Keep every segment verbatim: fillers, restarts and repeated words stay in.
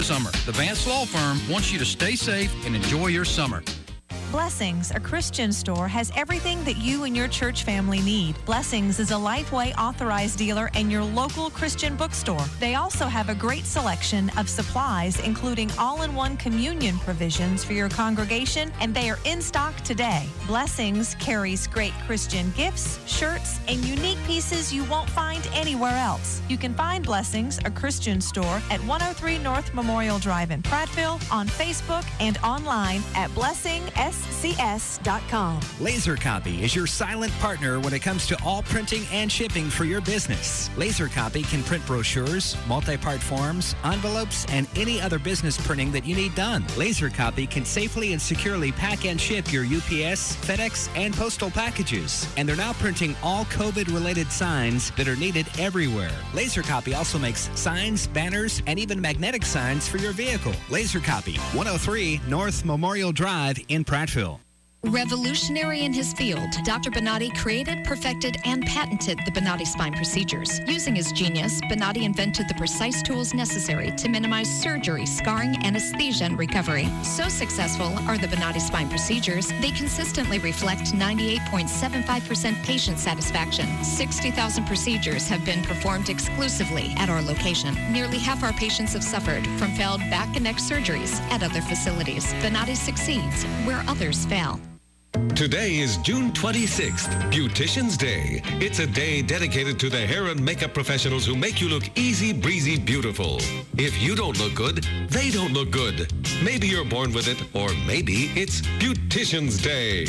Summer. The Vance Law Firm wants you to stay safe and enjoy your summer. Blessings, a Christian store, has everything that you and your church family need. Blessings is a Lifeway authorized dealer and your local Christian bookstore. They also have a great selection of supplies, including all-in-one communion provisions for your congregation, and they are in stock today. Blessings carries great Christian gifts, shirts, and unique pieces you won't find anywhere else. You can find Blessings, a Christian store, at one oh three North Memorial Drive in Prattville, on Facebook, and online at blessing s c s dot com. Laser Copy is your silent partner when it comes to all printing and shipping for your business. Laser Copy can print brochures, multi-part forms, envelopes, and any other business printing that you need done. Laser Copy can safely and securely pack and ship your U P S, FedEx, and postal packages. And they're now printing all COVID-related signs that are needed everywhere. Laser Copy also makes signs, banners, and even magnetic signs for your vehicle. Laser Copy, one oh three North Memorial Drive in Prattville. Revolutionary in his field, Doctor Bonatti created, perfected, and patented the Bonatti spine procedures. Using his genius, Bonatti invented the precise tools necessary to minimize surgery, scarring, anesthesia, and recovery. So successful are the Bonatti spine procedures, they consistently reflect ninety-eight point seven five percent patient satisfaction. sixty thousand procedures have been performed exclusively at our location. Nearly half our patients have suffered from failed back and neck surgeries at other facilities. Bonatti succeeds where others fail. Today is June twenty-sixth, Beautician's Day. It's a day dedicated to the hair and makeup professionals who make you look easy, breezy, beautiful. If you don't look good, they don't look good. Maybe you're born with it, or maybe it's Beautician's Day.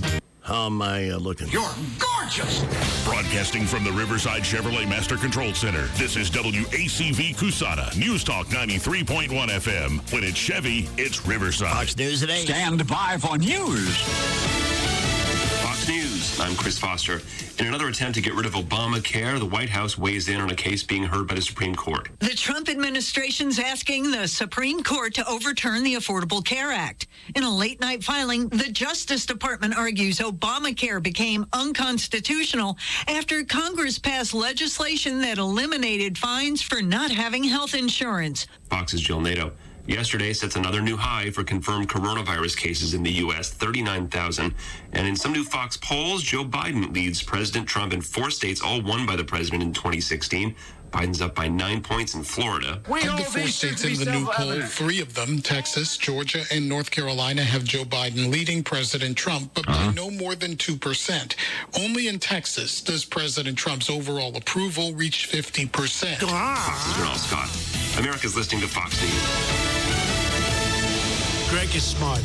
How am I uh, looking? You're gorgeous! Broadcasting from the Riverside Chevrolet Master Control Center, this is W A C V Cusana, News Talk ninety-three point one F M. When it's Chevy, it's Riverside. Fox News today. Stand by for news. Fox News, I'm Chris Foster. In another attempt to get rid of Obamacare, the White House weighs in on a case being heard by the Supreme Court. The Trump administration's asking the Supreme Court to overturn the Affordable Care Act. In a late-night filing, the Justice Department argues Obamacare became unconstitutional after Congress passed legislation that eliminated fines for not having health insurance. Fox's Jill Nato. Yesterday sets another new high for confirmed coronavirus cases in the U S, thirty-nine thousand. And in some new Fox polls, Joe Biden leads President Trump in four states, all won by the president in twenty sixteen. Biden's up by nine points in Florida. Of the four states in the new poll, three of them, Texas, Georgia, and North Carolina, have Joe Biden leading President Trump, but uh-huh. by no more than two percent. Only in Texas does President Trump's overall approval reach fifty percent. Ah. This is Ronald Scott. America's listening to Fox News. Greg is smart.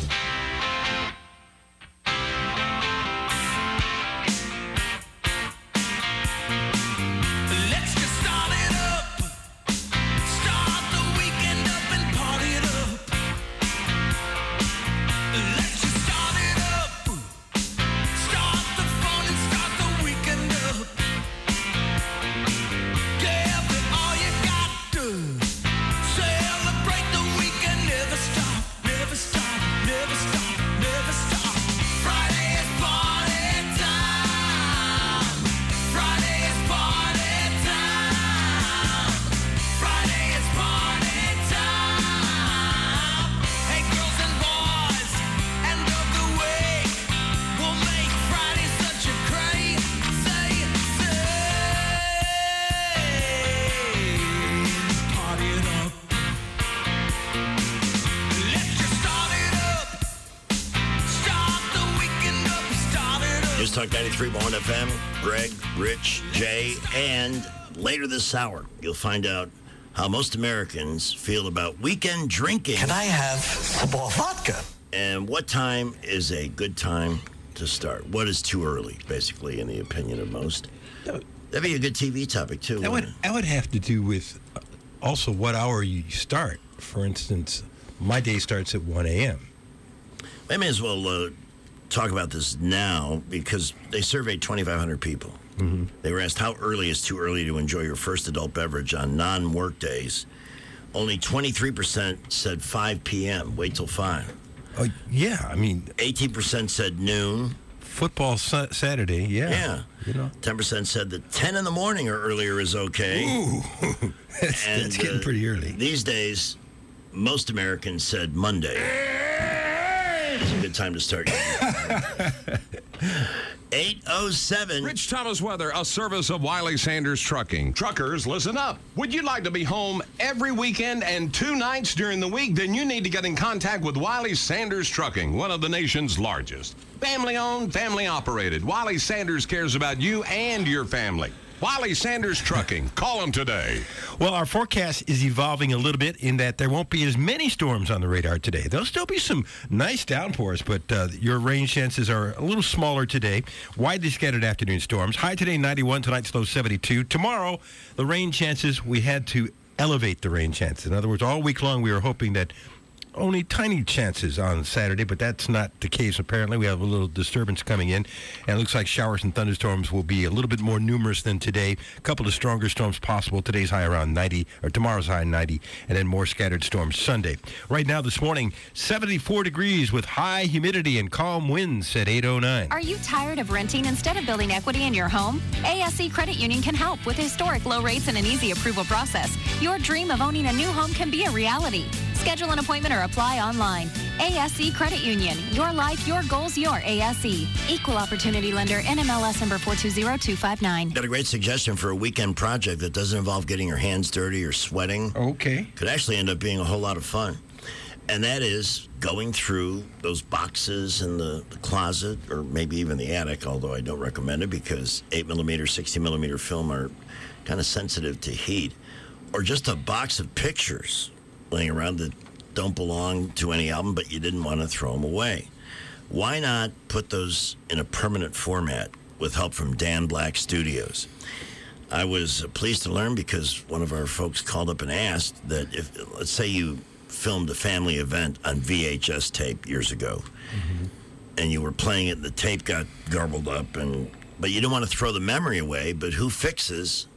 Talk ninety-three point one F M, Greg, Rich, Jay, and later this hour, you'll find out how most Americans feel about weekend drinking. Can I have some more vodka? And what time is a good time to start? What is too early, basically, in the opinion of most? That'd be a good T V topic, too. That would, that would have to do with also what hour you start. For instance, my day starts at one a.m. I may as well uh, talk about this now because they surveyed twenty-five hundred people. Mm-hmm. They were asked how early is too early to enjoy your first adult beverage on non-work days. Only twenty-three percent said five p.m. Wait till five. Oh, yeah. I mean, eighteen percent said noon. Football sa- Saturday, yeah. Yeah. You know, ten percent said that ten in the morning or earlier is okay. Ooh, that's, and, that's getting uh, pretty early. These days, most Americans said Monday. It's a good time to start. eight oh seven. Rich Thomas weather, a service of Wiley Sanders Trucking. Truckers, listen up. Would you like to be home every weekend and two nights during the week? Then you need to get in contact with Wiley Sanders Trucking, one of the nation's largest. Family owned, family operated. Wiley Sanders cares about you and your family. Wiley Sanders Trucking. Call them today. Well, our forecast is evolving a little bit in that there won't be as many storms on the radar today. There'll still be some nice downpours, but uh, your rain chances are a little smaller today. Widely scattered afternoon storms. High today, ninety-one. Tonight's low, seventy-two. Tomorrow, the rain chances, we had to elevate the rain chances. In other words, all week long, we were hoping that only tiny chances on Saturday, but that's not the case. Apparently, we have a little disturbance coming in, and it looks like showers and thunderstorms will be a little bit more numerous than today. A couple of stronger storms possible. Today's high around ninety, or tomorrow's high ninety, and then more scattered storms Sunday. Right now, this morning, seventy-four degrees with high humidity and calm winds at eight oh nine. Are you tired of renting instead of building equity in your home? A S C Credit Union can help with historic low rates and an easy approval process. Your dream of owning a new home can be a reality. Schedule an appointment or apply online. A S C Credit Union. Your life, your goals, your A S C. Equal Opportunity Lender. N M L S number four two zero two five nine. Got a great suggestion for a weekend project that doesn't involve getting your hands dirty or sweating. Okay. Could actually end up being a whole lot of fun. And that is going through those boxes in the, the closet or maybe even the attic, although I don't recommend it because eight millimeter, sixty millimeter film are kind of sensitive to heat. Or just a box of pictures laying around that don't belong to any album, but you didn't want to throw them away. Why not put those in a permanent format with help from Dan Black Studios? I was pleased to learn because one of our folks called up and asked that if, let's say you filmed a family event on V H S tape years ago, mm-hmm. and you were playing it and the tape got garbled up, and but you don't want to throw the memory away, but who fixes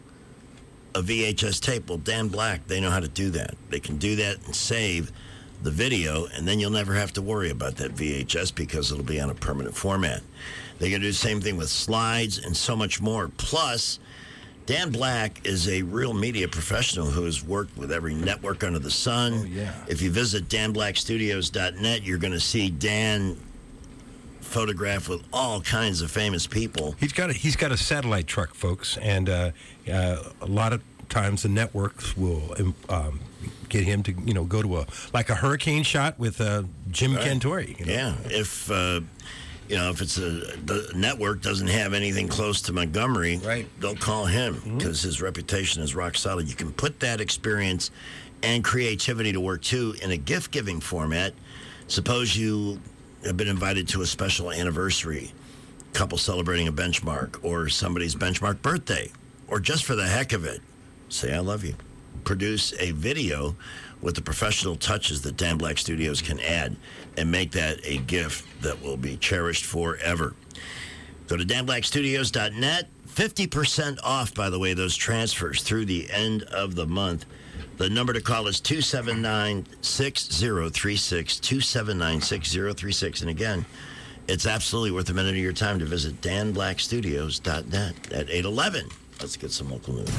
a V H S tape? Well, Dan Black, they know how to do that. They can do that and save the video, and then you'll never have to worry about that V H S because it'll be on a permanent format. They can do the same thing with slides and so much more. Plus, Dan Black is a real media professional who has worked with every network under the sun. Oh, yeah. If you visit dan black studios dot net, you're going to see Dan photographed with all kinds of famous people. He's got a, he's got a satellite truck, folks, and uh, uh, a lot of times the networks will um, get him to, you know, go to a like a hurricane shot with uh, Jim right. Cantore. You know? Yeah, if uh, you know if it's a the network doesn't have anything close to Montgomery, right. they'll call him because mm-hmm. his reputation is rock solid. You can put that experience and creativity to work too in a gift-giving format. Suppose you have been invited to a special anniversary, couple celebrating a benchmark, or somebody's benchmark birthday, or just for the heck of it, say I love you. Produce a video with the professional touches that Dan Black Studios can add and make that a gift that will be cherished forever. Go to dan black studios dot net. fifty percent off, by the way, those transfers through the end of the month. The number to call is two seven nine, six zero three six, two seven nine, six zero three six. And again, it's absolutely worth a minute of your time to visit dan black studios dot net at eight eleven. Let's get some local news.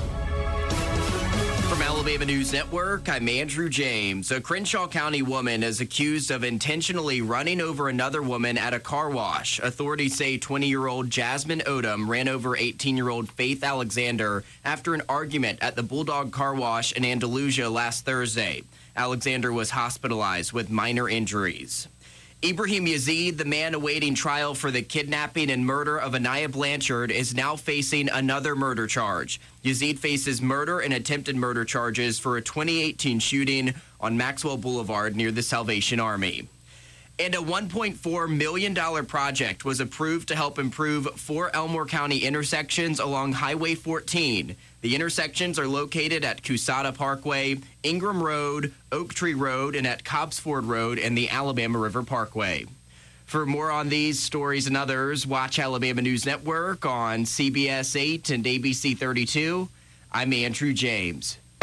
From Alabama News Network, I'm Andrew James. A Crenshaw County woman is accused of intentionally running over another woman at a car wash. Authorities say twenty-year-old Jasmine Odom ran over eighteen-year-old Faith Alexander after an argument at the Bulldog Car Wash in Andalusia last Thursday. Alexander was hospitalized with minor injuries. Ibrahim Yazid, the man awaiting trial for the kidnapping and murder of Anaya Blanchard, is now facing another murder charge. Yazid faces murder and attempted murder charges for a twenty eighteen shooting on Maxwell Boulevard near the Salvation Army. And a one point four million dollars project was approved to help improve four Elmore County intersections along Highway fourteen. The intersections are located at Cusada Parkway, Ingram Road, Oak Tree Road, and at Cobbsford Road and the Alabama River Parkway. For more on these stories and others, watch Alabama News Network on C B S eight and A B C thirty-two. I'm Andrew James.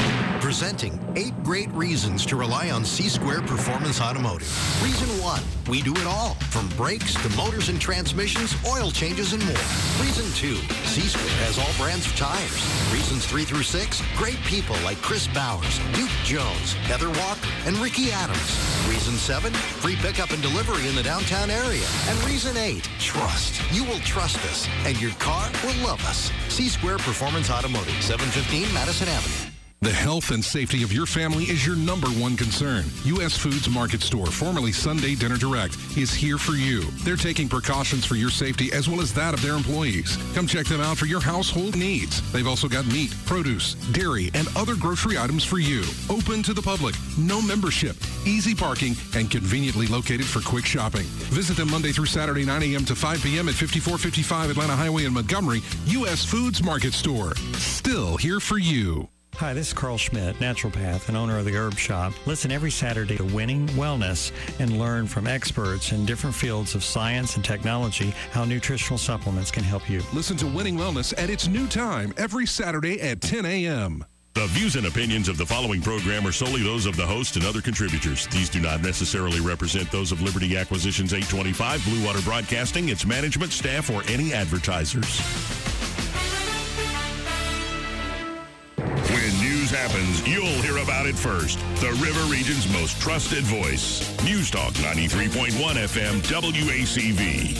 Presenting eight great reasons to rely on C-Square Performance Automotive. Reason one, we do it all, from brakes to motors and transmissions, oil changes, and more. Reason two, C-Square has all brands of tires. Reasons three through six, great people like Chris Bowers, Duke Jones, Heather Walker, and Ricky Adams. Reason seven, free pickup and delivery in the downtown area. And reason eight, trust. You will trust us, and your car will love us. C-Square Performance Automotive, seven fifteen Madison Avenue. The health and safety of your family is your number one concern. U S Foods Market Store, formerly Sunday Dinner Direct, is here for you. They're taking precautions for your safety as well as that of their employees. Come check them out for your household needs. They've also got meat, produce, dairy, and other grocery items for you. Open to the public, no membership, easy parking, and conveniently located for quick shopping. Visit them Monday through Saturday, nine a.m. to five p.m. at fifty-four fifty-five Atlanta Highway in Montgomery. U S Foods Market Store, still here for you. Hi, this is Carl Schmidt, naturopath and owner of the Herb Shop. Listen every Saturday to Winning Wellness and learn from experts in different fields of science and technology how nutritional supplements can help you. Listen to Winning Wellness at its new time every Saturday at ten a.m. The views and opinions of the following program are solely those of the host and other contributors. These do not necessarily represent those of Liberty Acquisitions eight twenty-five, Blue Water Broadcasting, its management, staff, or any advertisers. When news happens, you'll hear about it first. The River Region's most trusted voice. News Talk ninety-three point one F M W A C V.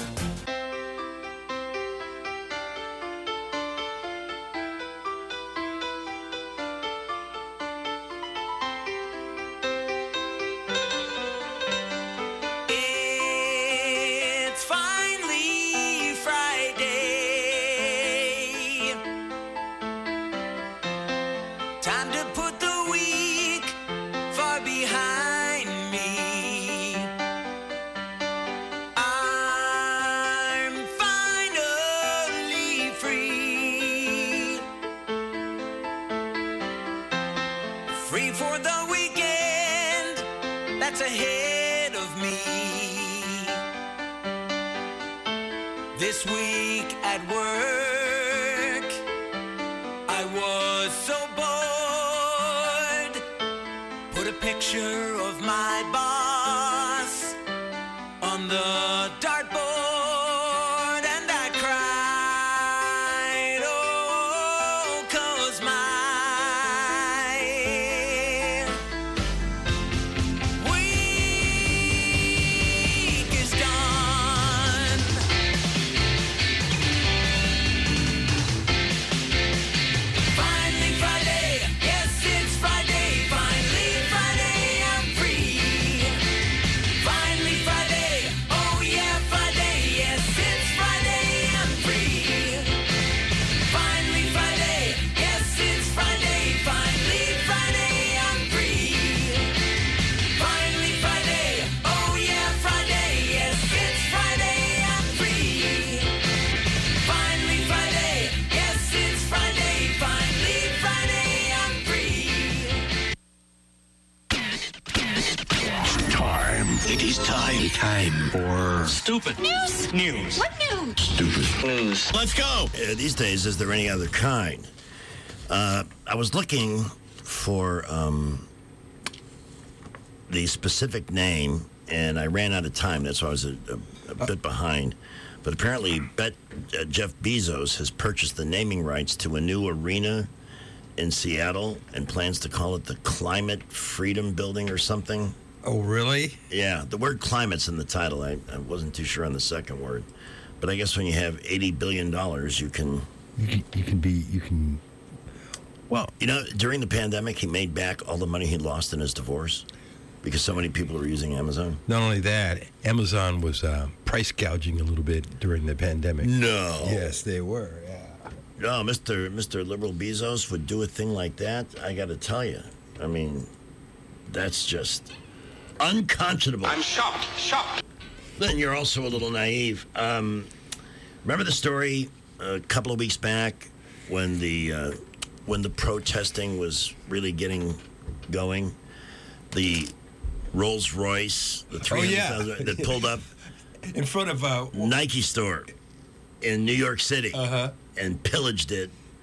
Stupid news. News. What news? Stupid news. Let's go. Uh, these days, is there any other kind? Uh, I was looking for um, the specific name, and I ran out of time. That's why I was a, a, a bit behind. But apparently, Bet, uh, Jeff Bezos has purchased the naming rights to a new arena in Seattle and plans to call it the Climate Freedom Building or something. Oh, really? Yeah, the word climate's in the title. I, I wasn't too sure on the second word. But I guess when you have eighty billion dollars, you can... You can, you can be... You can... Well... You know, during the pandemic, he made back all the money he lost in his divorce because so many people were using Amazon. Not only that, Amazon was uh, price gouging a little bit during the pandemic. No. Yes, they were, yeah. No, Mister Mister Liberal Bezos would do a thing like that. I got to tell you. I mean, that's just... unconscionable. I'm shocked, shocked. Then you're also a little naive. Um, remember the story a couple of weeks back when the uh, when the protesting was really getting going? The Rolls Royce, the three hundred thousand oh, yeah. that pulled up in front of a Nike store in New York City uh-huh. and pillaged it.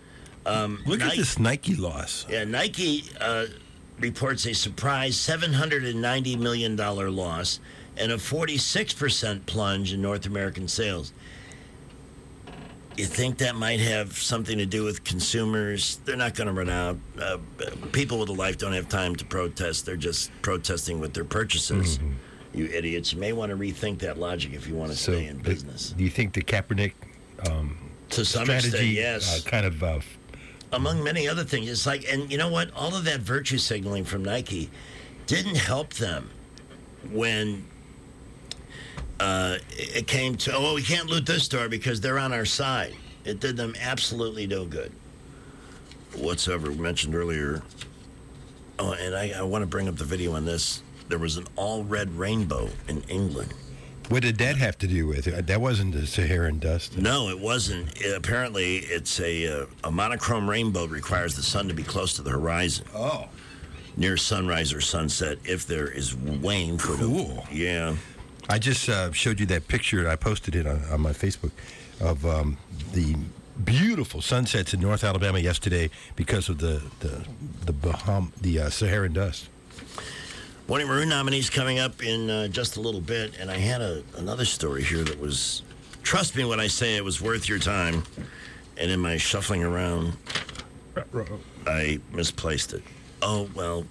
Um, Look Nike, at this Nike loss. Yeah, Nike uh, reports a surprise seven hundred ninety million dollars loss and a forty-six percent plunge in North American sales. You think that might have something to do with consumers? They're not going to run out. Uh, people with a life don't have time to protest. They're just protesting with their purchases. Mm-hmm. You idiots. You may want to rethink that logic if you want to so, stay in business. Do you think the Kaepernick um, to some strategy extent, yes. uh, kind of... Uh, among many other things, it's like, and you know what? All of that virtue signaling from Nike didn't help them when uh, it came to, oh, we can't loot this store because they're on our side. It did them absolutely no good whatsoever. We mentioned earlier, oh, and I, I want to bring up the video on this. There was an all-red rainbow in England. What did that have to do with it? That wasn't the Saharan dust. No, it wasn't. It, apparently, it's a, uh, a monochrome rainbow requires the sun to be close to the horizon. Oh. Near sunrise or sunset, if there is rain. For cool. The, yeah. I just uh, showed you that picture. I posted it on, on my Facebook of um, the beautiful sunsets in North Alabama yesterday because of the the the, Baham, the uh, Saharan dust. Morning Maroon nominees coming up in uh, just a little bit, and I had a, another story here that was, trust me when I say it was worth your time, and in my shuffling around, I misplaced it. Oh, well,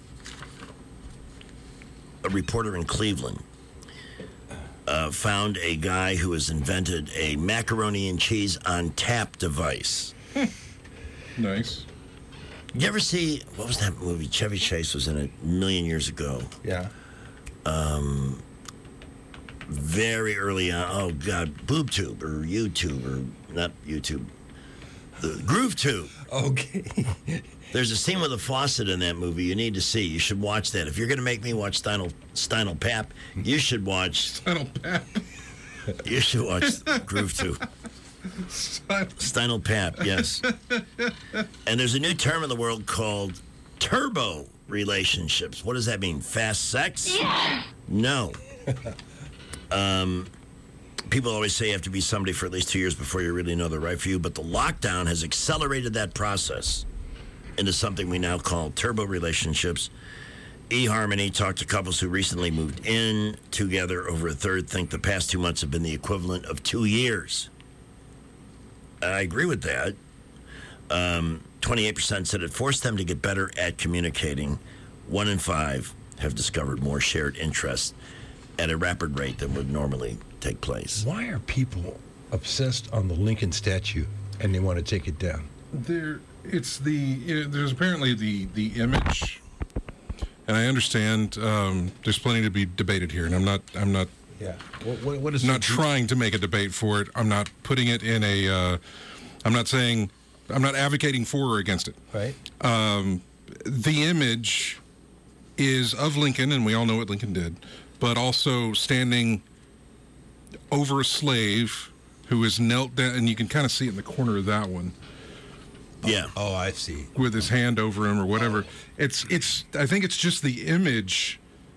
a reporter in Cleveland uh, found a guy who has invented a macaroni and cheese on tap device. Nice. You ever see, what was that movie? Chevy Chase was in it a million years ago. Yeah. Um, very early on. Oh, God. BoobTube or YouTube or not YouTube. The GrooveTube. Okay. There's a scene with a faucet in that movie you need to see. You should watch that. If you're going to make me watch Steinel, Steinel Pap, you should watch... Steinel Pap. You should watch GrooveTube. Steinel Pap, yes. And there's a new term in the world called turbo relationships. What does that mean? Fast sex? Yeah. No. um, people always say you have to be somebody for at least two years before you really know they're right for you, but the lockdown has accelerated that process into something we now call turbo relationships. eHarmony talked to couples who recently moved in together. Over a third think the past two months have been the equivalent of two years. I agree with that. Um, twenty-eight percent said it forced them to get better at communicating. One in five have discovered more shared interests at a rapid rate than would normally take place. Why are people obsessed on the Lincoln statue and they want to take it down? There, it's the you know, there's apparently the the image, and I understand um, there's plenty to be debated here, and I'm not I'm not. Yeah. What, what, what is not trying to make a debate for it. I'm not putting it in a. Uh, I'm not saying. I'm not advocating for or against it. Right. Um, the image is of Lincoln, and we all know what Lincoln did, but also standing over a slave who is knelt down, and you can kind of see it in the corner of that one. Yeah. Oh, oh I see. With his hand over him or whatever. Oh. It's. It's. I think it's just the image.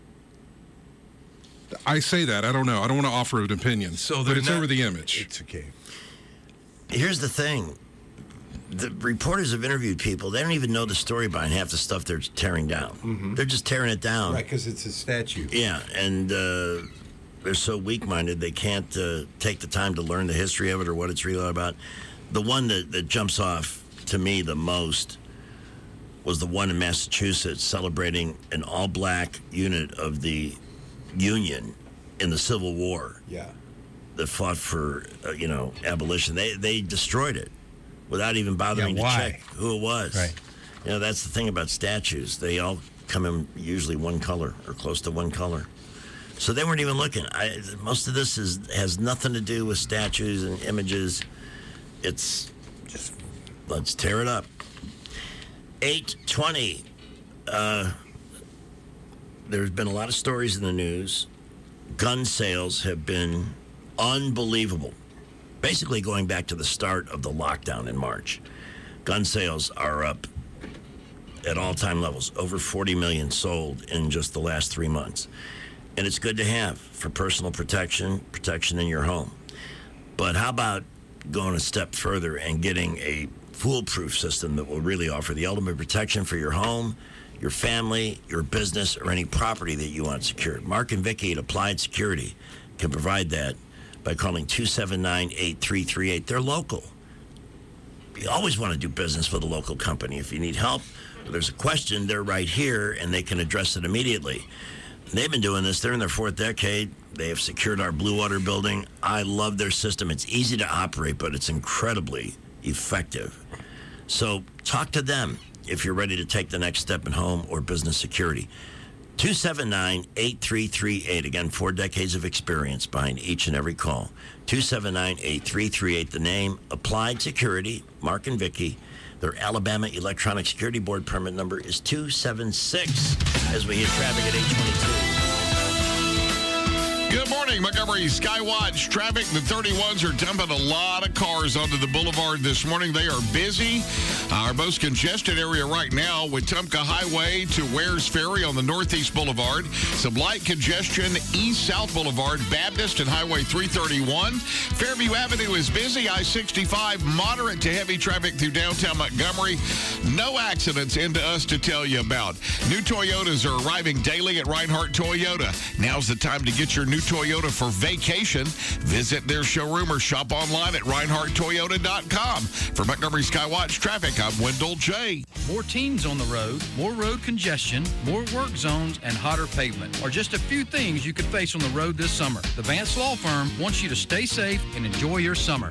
I say that. I don't know. I don't want to offer an opinion. So but it's not, over the image. It's okay. Here's the thing. The reporters have interviewed people. They don't even know the story behind half the stuff they're tearing down. Mm-hmm. They're just tearing it down. Right, because it's a statue. Yeah, and uh, they're so weak-minded they can't uh, take the time to learn the history of it or what it's really about. The one that, that jumps off to me the most was the one in Massachusetts celebrating an all-black unit of the Union in the Civil War. Yeah. That fought for, uh, you know, abolition. They they destroyed it without even bothering yeah, why? to check who it was. Right. You know, that's the thing about statues. They all come in usually one color or close to one color. So they weren't even looking. I, most of this is has nothing to do with statues and images. It's just, let's tear it up. eight twenty. Uh, there's been a lot of stories in the news. Gun sales have been unbelievable. Basically going back to the start of the lockdown in March. Gun sales are up at all-time levels. Over forty million sold in just the last three months. And it's good to have for personal protection, protection in your home. But how about going a step further and getting a foolproof system that will really offer the ultimate protection for your home, your family, your business, or any property that you want secured. Mark and Vicky at Applied Security can provide that by calling two seven nine, eight three three eight. They're local. You always want to do business with a local company. If you need help, if there's a question, they're right here, and they can address it immediately. They've been doing this. They're in their fourth decade. They have secured our Blue Water building. I love their system. It's easy to operate, but it's incredibly effective. So talk to them if you're ready to take the next step in home or business security. two seven nine, eight three three eight. Again, four decades of experience behind each and every call. two seven nine, eight three three eight. The name, Applied Security, Mark and Vicky. Their Alabama Electronic Security Board permit number is two seven six as we hit traffic at eight twenty-two. Good morning, Montgomery Skywatch traffic. The thirty-ones are dumping a lot of cars onto the boulevard this morning. They are busy. Our most congested area right now, Wetumpka Highway to Wares Ferry on the Northeast Boulevard. Some light congestion East-South Boulevard, Baptist and Highway three thirty-one. Fairview Avenue is busy. I sixty-five, moderate to heavy traffic through downtown Montgomery. No accidents into us to tell you about. New Toyotas are arriving daily at Reinhardt Toyota. Now's the time to get your new Toyota for vacation. Visit their showroom or shop online at reinhardt toyota dot com. For Montgomery Skywatch traffic, I'm Wendell J. More teens on the road, more road congestion, more work zones, and hotter pavement are just a few things you could face on the road this summer. The Vance Law Firm wants you to stay safe and enjoy your summer.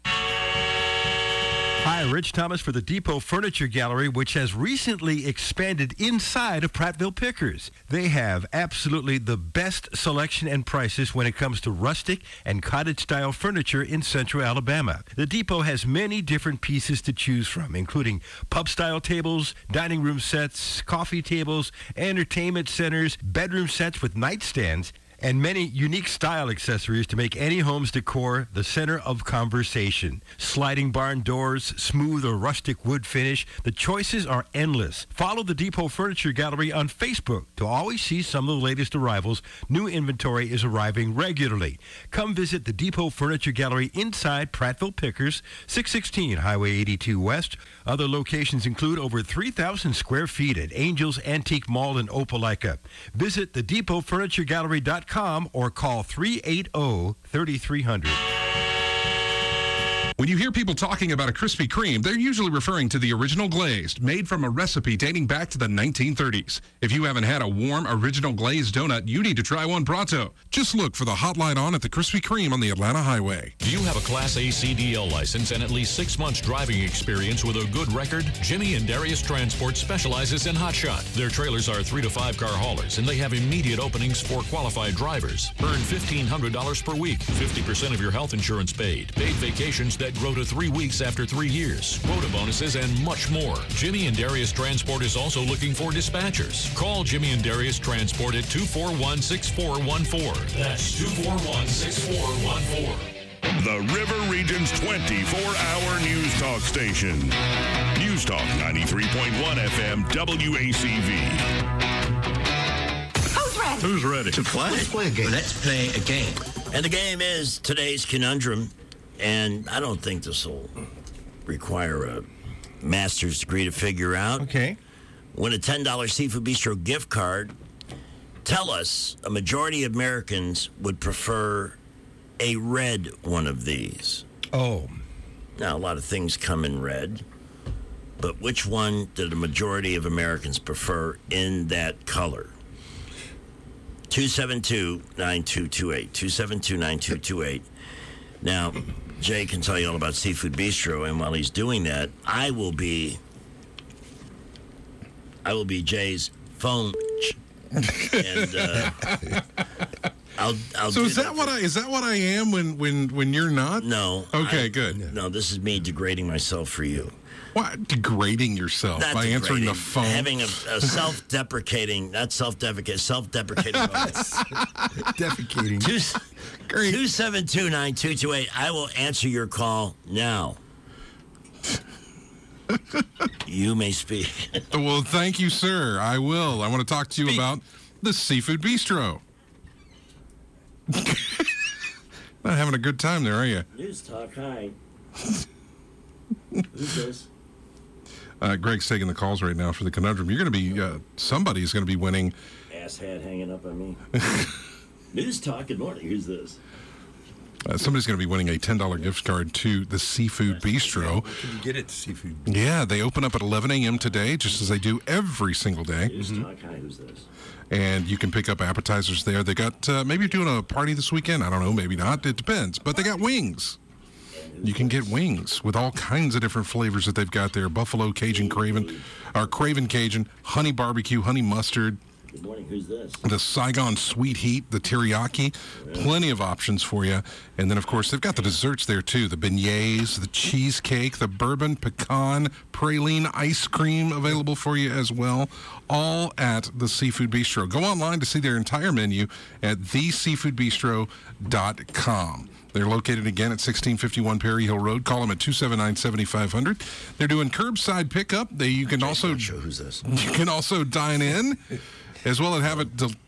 Hi, Rich Thomas for the Depot Furniture Gallery, which has recently expanded inside of Prattville Pickers. They have absolutely the best selection and prices when it comes to rustic and cottage-style furniture in central Alabama. The Depot has many different pieces to choose from, including pub-style tables, dining room sets, coffee tables, entertainment centers, bedroom sets with nightstands, and many unique style accessories to make any home's decor the center of conversation. Sliding barn doors, smooth or rustic wood finish, the choices are endless. Follow the Depot Furniture Gallery on Facebook to always see some of the latest arrivals. New inventory is arriving regularly. Come visit the Depot Furniture Gallery inside Prattville Pickers, six sixteen Highway eighty-two West. Other locations include over three thousand square feet at Angels Antique Mall in Opelika. Visit the depot furniture gallery dot com or call three eight zero, three three zero zero. When you hear people talking about a Krispy Kreme, they're usually referring to the original glazed, made from a recipe dating back to the nineteen thirties. If you haven't had a warm, original glazed donut, you need to try one pronto. Just look for the hotline on at the Krispy Kreme on the Atlanta Highway. Do you have a Class A C D L license and at least six months driving experience with a good record? Jimmy and Darius Transport specializes in hotshot. Their trailers are three to five car haulers, and they have immediate openings for qualified drivers. Earn fifteen hundred dollars per week, fifty percent of your health insurance paid, paid vacations that grow to three weeks after three years, quota bonuses, and much more. Jimmy and Darius Transport is also looking for dispatchers. Call Jimmy and Darius Transport at two four one, six four one four. That's two four one, six four one four. The River Region's twenty-four hour news talk station. News Talk ninety-three point one F M W A C V. Who's ready? Who's ready to play? Let's play a game. Let's play a game. And the game is today's conundrum. And I don't think this will require a master's degree to figure out. Okay. Win a ten dollars Seafood Bistro gift card. Tell us, a majority of Americans would prefer a red one of these. Oh. Now, a lot of things come in red. But which one did a majority of Americans prefer in that color? two seven two, nine two two eight. two seven two, nine two two eight. Now, Jay can tell you all about Seafood Bistro, and while he's doing that, I will be, I will be Jay's phone, and uh, I'll, I'll. So do is that, that what I is that what I am when when when you're not? No. Okay, I, good. No, this is me degrading myself for you. What, degrading yourself Not by degrading, answering the phone? Having a, a self-deprecating, not self-deprecating, self-deprecating. Defecating. Two, two seven two nine two two eight. I will answer your call now. You may speak. Well, thank you, sir. I will. I want to talk to you about the Seafood Bistro. Not having a good time there, are you? News Talk, hi. Who's this? Uh, Greg's taking the calls right now for the conundrum. You're going to be, uh, somebody's going to be winning. Ass hat hanging up on me. News Talk, good morning. Who's this? Uh, somebody's going to be winning a ten dollars gift card to the Seafood Bistro. Where can you get it, Seafood? Yeah, they open up at eleven a.m. today, just as they do every single day. News Talk, hi, who's this? And you can pick up appetizers there. They got, uh, maybe you're doing a party this weekend. I don't know, maybe not. It depends. But they got wings. You can get wings with all kinds of different flavors that they've got there. Buffalo, Cajun, Craven, or Craven Cajun, honey barbecue, honey mustard. Good morning, who's this? The Saigon Sweet Heat, the teriyaki, plenty of options for you. And then, of course, they've got the desserts there, too. The beignets, the cheesecake, the bourbon, pecan, praline ice cream available for you as well, all at the Seafood Bistro. Go online to see their entire menu at the seafood bistro dot com. They're located again at sixteen fifty-one Perry Hill Road. Call them at two seven nine, seven five zero zero. They're doing curbside pickup. They you can also show who's this. You can also dine in, as well as have it del-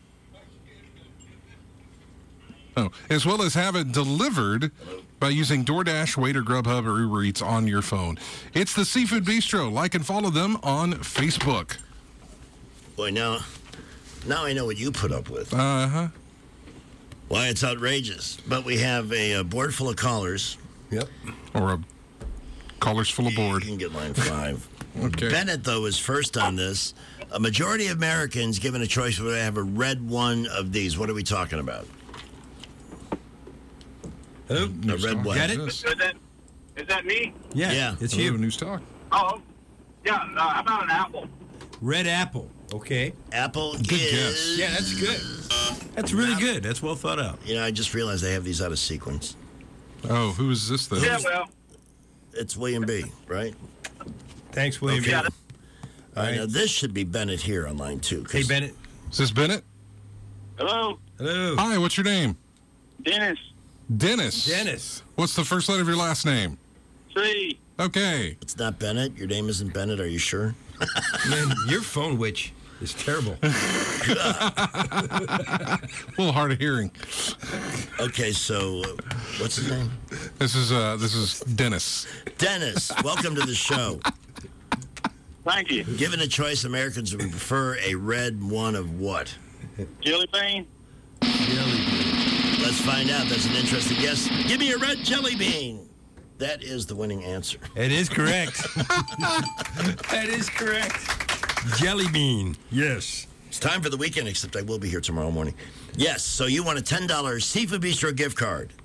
oh, as well as have it delivered by using DoorDash, Waiter, Grubhub, or Uber Eats on your phone. It's the Seafood Bistro. Like and follow them on Facebook. Boy, now, now I know what you put up with. Uh huh. Why, it's outrageous. But we have a, a board full of callers. Yep. Or a callers full of board. You can get line five. Okay. Bennett, though, is first on this. A majority of Americans, given a choice, would have a red one of these. What are we talking about? Hello? A red one. Get it? Is that, is that me? Yeah, Yeah. it's Hello, you. News Talk. Oh, yeah. Uh, how about an apple? Red apple. Okay. Apple Good is... guess. Yeah, that's good. That's really good. That's well thought out. You know, I just realized they have these out of sequence. Oh, who is this, though? Yeah, well. It's William B., right? Thanks, William. Okay. All All right, right. now this should be Bennett here on line two. 'cause- Hey, Bennett. Is this Bennett? Hello, Hello. Hi, what's your name? Dennis. Dennis. Dennis. What's the first letter of your last name? See, Okay. It's not Bennett. Your name isn't Bennett. Are you sure? Man, your phone witch is terrible. A little hard of hearing. Okay, so uh, what's his name? This is uh, this is Dennis. Dennis, welcome to the show. thank you. Given a choice, Americans would prefer a red one of what? Jelly bean? Let's find out. That's an interesting guess. Give me a red jelly bean. That is the winning answer. It is correct. That is correct. Jelly bean. Yes. It's time for the weekend, except I will be here tomorrow morning. Yes, so you want a ten dollars Seafood Bistro gift card.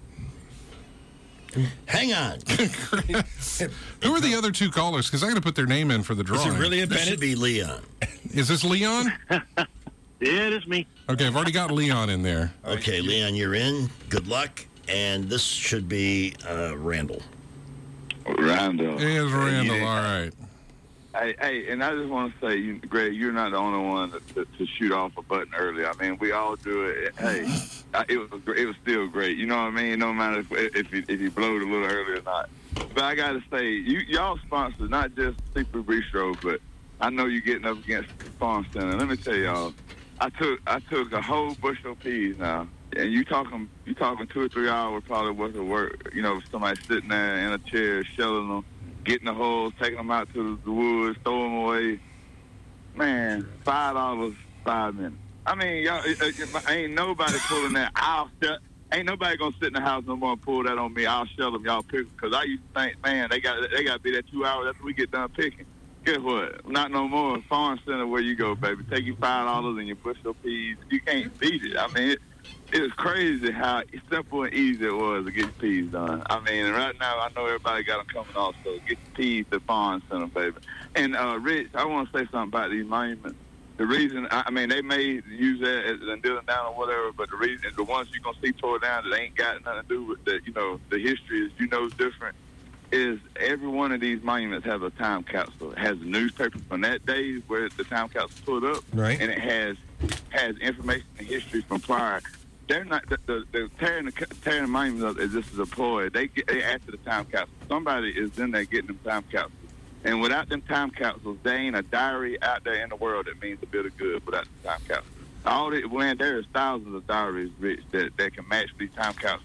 Hang on. Who are the other two callers? Because I got to put their name in for the Is drawing. it really a This Bennett? should be Leon. Is this Leon? Yeah, it is me. Okay, I've already got Leon in there. Okay, Leon, you're in. Good luck. And this should be uh, Randall. Randall. It is Randall. Yeah. All right. Hey, hey, and I just want to say, you, Greg, you're not the only one to, to, to shoot off a button early. I mean, we all do it. Hey, I, it was it was still great. You know what I mean? No matter if if you, if you blowed a little early or not. But I got to say, you y'all sponsor not just Seafood Bistro, but I know you're getting up against Farm Center. Let me tell y'all, I took I took a whole bushel of peas now, and you talking you talking two or three hours probably worth of work. You know, somebody sitting there in a chair, shelling them, getting the holes, taking them out to the woods, throw them away. Man, five dollars, five minutes. I mean, y'all, it, it, ain't nobody pulling that. I'll shut. Ain't nobody gonna sit in the house no more and pull that on me. I'll shell them, y'all pick. Because I used to think, man, they got they got to be there two hours after we get done picking. Guess what? Not no more. Farm Center, where you go, baby. Take you five dollars and you bushel of peas. You can't beat it. I mean, it, it was crazy how simple and easy it was to get peas done. I mean, right now I know everybody got them coming off, so get the peas to Farm Center, baby. And uh, Rich, I want to say something about these monuments. The reason, I mean, they may use that as and do them down or whatever, but the reason, the ones you're gonna see tore down that ain't got nothing to do with the, you know, the history is, you know, is different. Is every one of these monuments has a time capsule. It has a newspaper from that day where the time capsule put up, Right. and it has has information and history from prior. They're not the, the, the tearing the tearing the monuments up as this is a ploy. They get they after the time capsule. Somebody is in there getting them time capsules. And without them time capsules, there ain't a diary out there in the world that means a bit of good without the time capsules. All it, when there's thousands of diaries, Rich, that, that can match these time capsules,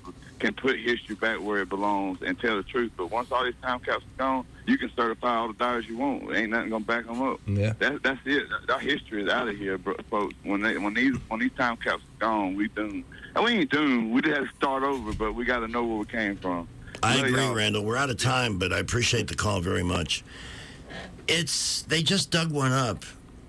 can put history back where it belongs and tell the truth. But once all these time capsules gone, you can certify all the dollars you want. Ain't nothing gonna back them up. Yeah. That, that's it. Our history is out of here, bro, folks. When they when these when these time capsules gone, we doomed. And we ain't doomed. We just have to start over, but we got to know where we came from. I Love agree, y'all. Randall. We're out of time, but I appreciate the call very much. It's they just dug one up.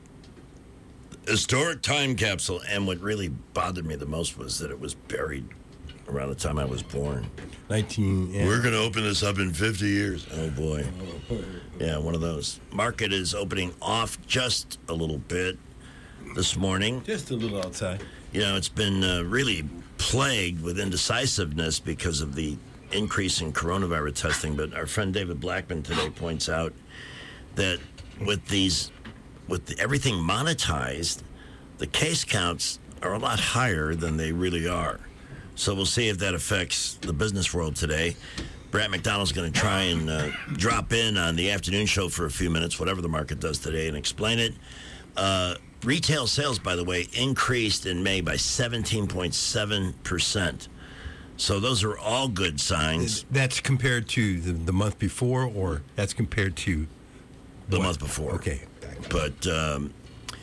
Historic time capsule, and what really bothered me the most was that it was buried around the time I was born. nineteen Yeah. We're going to open this up in fifty years. Oh, boy. Yeah, one of those. Market is opening off just a little bit this morning. Just a little outside. You know, it's been uh, really plagued with indecisiveness because of the increase in coronavirus testing. But our friend David Blackman today points out that with these, with the, everything monetized, the case counts are a lot higher than they really are. So we'll see if that affects the business world today. Brett McDonald's going to try and uh, drop in on the afternoon show for a few minutes, whatever the market does today, and explain it. Uh, retail sales, by the way, increased in May by seventeen point seven percent. So those are all good signs. That's compared to the, the month before, or that's compared to the what? month before. Okay. But um,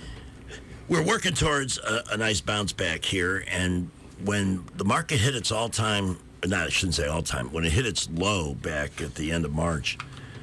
we're working towards a, a nice bounce back here, and when the market hit its all-time, not I shouldn't say all-time, when it hit its low back at the end of March,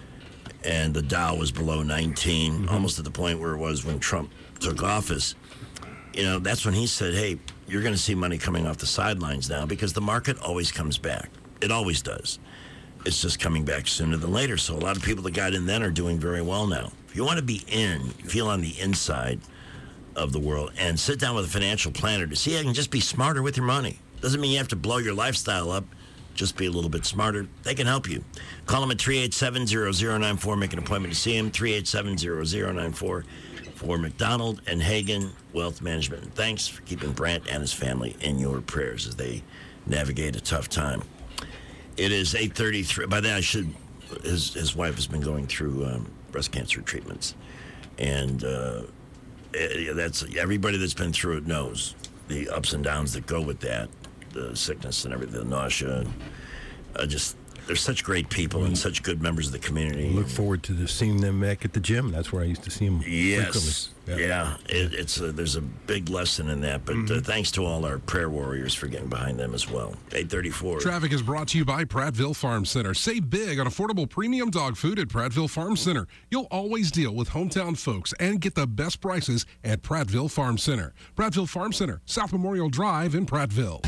and the Dow was below nineteen, mm-hmm. almost at the point where it was when Trump took office, you know, that's when he said, hey, you're going to see money coming off the sidelines now, because the market always comes back. It always does. It's just coming back sooner than later. So a lot of people that got in then are doing very well now. If you want to be in, feel on the inside of the world, and sit down with a financial planner to see how you can just be smarter with your money. Doesn't mean you have to blow your lifestyle up. Just be a little bit smarter. They can help you. Call them at three eight seven, zero zero nine four. Make an appointment to see him. three eight seven, zero zero nine four for McDonald and Hagen Wealth Management. And thanks for keeping Brant and his family in your prayers as they navigate a tough time. It is eight thirty-three. By then, I should. His his wife has been going through um, breast cancer treatments, and uh, it, that's everybody that's been through it knows the ups and downs that go with that, the sickness and everything, the nausea. Uh, just they're such great people and such good members of the community. Look forward to the, seeing them back at the gym. That's where I used to see them Yes. frequently. Yeah, it, it's a, there's a big lesson in that, but mm-hmm. uh, thanks to all our prayer warriors for getting behind them as well. eight thirty-four. Traffic is brought to you by Prattville Farm Center. Save big on affordable premium dog food at Prattville Farm Center. You'll always deal with hometown folks and get the best prices at Prattville Farm Center. Prattville Farm Center, South Memorial Drive in Prattville.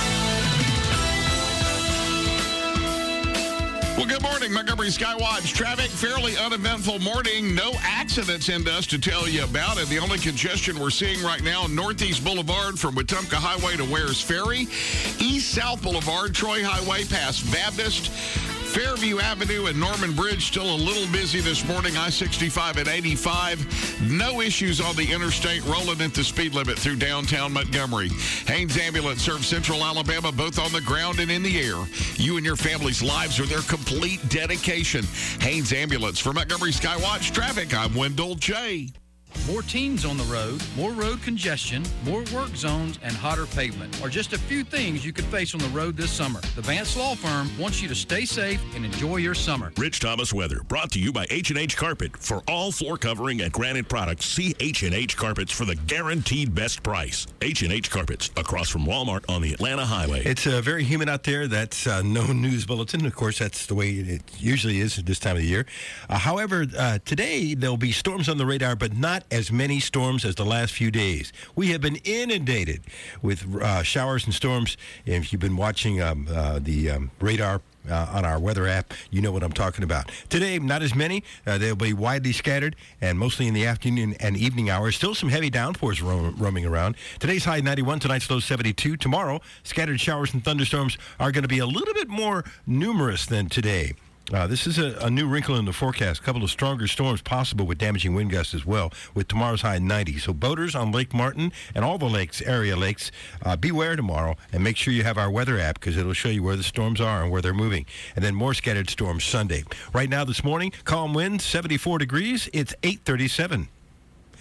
Well, good morning, Montgomery Skywatch. Traffic, fairly uneventful morning. No accidents in us to tell you about it. The only congestion we're seeing right now, Northeast Boulevard from Wetumpka Highway to Wares Ferry. East-South Boulevard, Troy Highway past Baptist. Fairview Avenue and Norman Bridge still a little busy this morning. I sixty-five and eighty-five. No issues on the interstate, rolling at the speed limit through downtown Montgomery. Haynes Ambulance serves Central Alabama, both on the ground and in the air. You and your family's lives are their complete dedication. Haynes Ambulance for Montgomery Skywatch Traffic. I'm Wendell J. More teens on the road, more road congestion, more work zones, and hotter pavement are just a few things you could face on the road this summer. The Vance Law Firm wants you to stay safe and enjoy your summer. Rich Thomas Weather, brought to you by H and H Carpet. For all floor covering and granite products, see H and H Carpets for the guaranteed best price. H and H Carpets, across from Walmart on the Atlanta Highway. It's uh, very humid out there. That's uh, no news bulletin. Of course, that's the way it usually is at this time of the year. Uh, however, uh, today there'll be storms on the radar, but not as many storms as the last few days. We have been inundated with uh, showers and storms. If you've been watching um, uh, the um, radar Uh, on our weather app, you know what I'm talking about. Today, not as many. Uh, they'll be widely scattered and mostly in the afternoon and evening hours. Still some heavy downpours ro- roaming around. Today's high ninety-one, tonight's low seventy-two. Tomorrow, scattered showers and thunderstorms are going to be a little bit more numerous than today. Uh, this is a, a new wrinkle in the forecast. A couple of stronger storms possible with damaging wind gusts as well, with tomorrow's high ninety. So boaters on Lake Martin and all the lakes, area lakes, uh, beware tomorrow and make sure you have our weather app because it'll show you where the storms are and where they're moving. And then more scattered storms Sunday. Right now this morning, calm winds, seventy-four degrees. It's eight thirty-seven.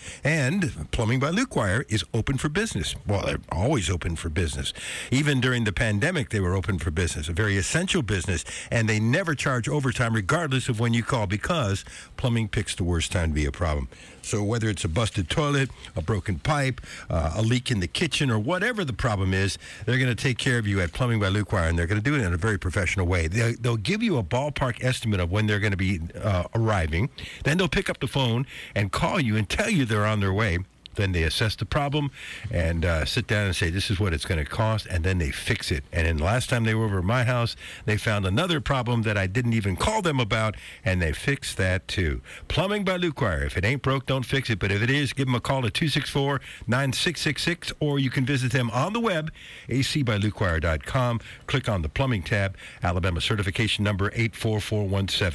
And Plumbing by Luke Wire is open for business. Well, they're always open for business. Even during the pandemic, they were open for business, a very essential business, and they never charge overtime regardless of when you call because plumbing picks the worst time to be a problem. So whether it's a busted toilet, a broken pipe, uh, a leak in the kitchen, or whatever the problem is, they're going to take care of you at Plumbing by Luke Wire, and they're going to do it in a very professional way. They, they'll give you a ballpark estimate of when they're going to be uh, arriving. Then they'll pick up the phone and call you and tell you they're on their way. Then they assess the problem and uh, sit down and say, this is what it's going to cost, and then they fix it. And then the last time they were over at my house, they found another problem that I didn't even call them about, and they fixed that too. Plumbing by Luke Wire. If it ain't broke, don't fix it. But if it is, give them a call at two six four, nine six six six, or you can visit them on the web, a c by luke wire dot com. Click on the plumbing tab, Alabama certification number eight four four one seven.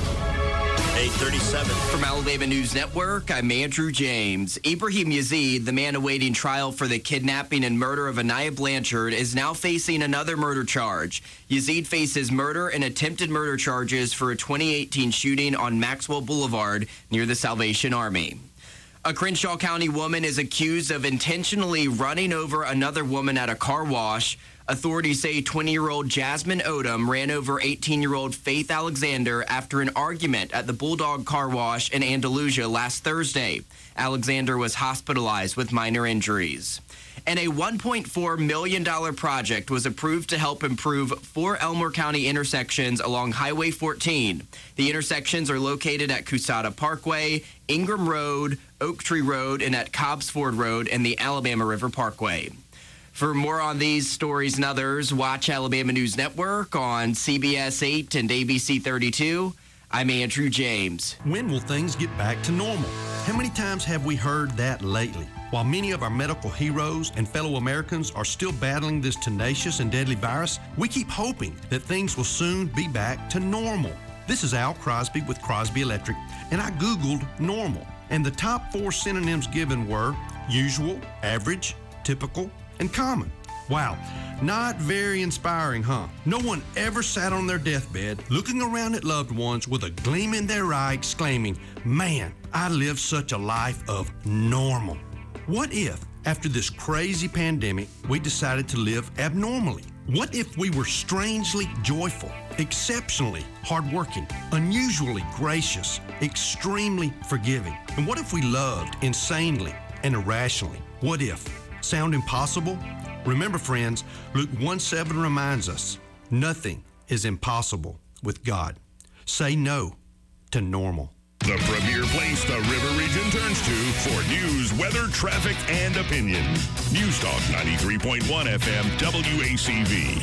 eight thirty-seven. From Alabama News Network, I'm Andrew James. Ibrahim Yazid, the man awaiting trial for the kidnapping and murder of Anaya Blanchard, is now facing another murder charge. Yazid faces murder and attempted murder charges for a twenty eighteen shooting on Maxwell Boulevard near the Salvation Army. A Crenshaw County woman is accused of intentionally running over another woman at a car wash. Authorities say twenty-year-old Jasmine Odom ran over eighteen-year-old Faith Alexander after an argument at the Bulldog Car Wash in Andalusia last Thursday. Alexander was hospitalized with minor injuries. And a one point four million dollars project was approved to help improve four Elmore County intersections along Highway fourteen. The intersections are located at Cusata Parkway, Ingram Road, Oak Tree Road, and at Cobbs Ford Road and the Alabama River Parkway. For more on these stories and others, watch Alabama News Network on C B S eight and A B C thirty-two. I'm Andrew James. When will things get back to normal? How many times have we heard that lately? While many of our medical heroes and fellow Americans are still battling this tenacious and deadly virus, we keep hoping that things will soon be back to normal. This is Al Crosby with Crosby Electric, and I Googled normal. And the top four synonyms given were usual, average, typical, and common. Wow, not very inspiring, huh? No one ever sat on their deathbed looking around at loved ones with a gleam in their eye exclaiming, man, I lived such a life of normal. What if, after this crazy pandemic, we decided to live abnormally? What if we were strangely joyful, exceptionally hardworking, unusually gracious, extremely forgiving? And what if we loved insanely and irrationally? What if? Sound impossible? Remember, friends, Luke one seven reminds us, nothing is impossible with God. Say no to normal. The premier place the River Region turns to for news, weather, traffic, and opinion. News Talk ninety-three point one F M W A C V.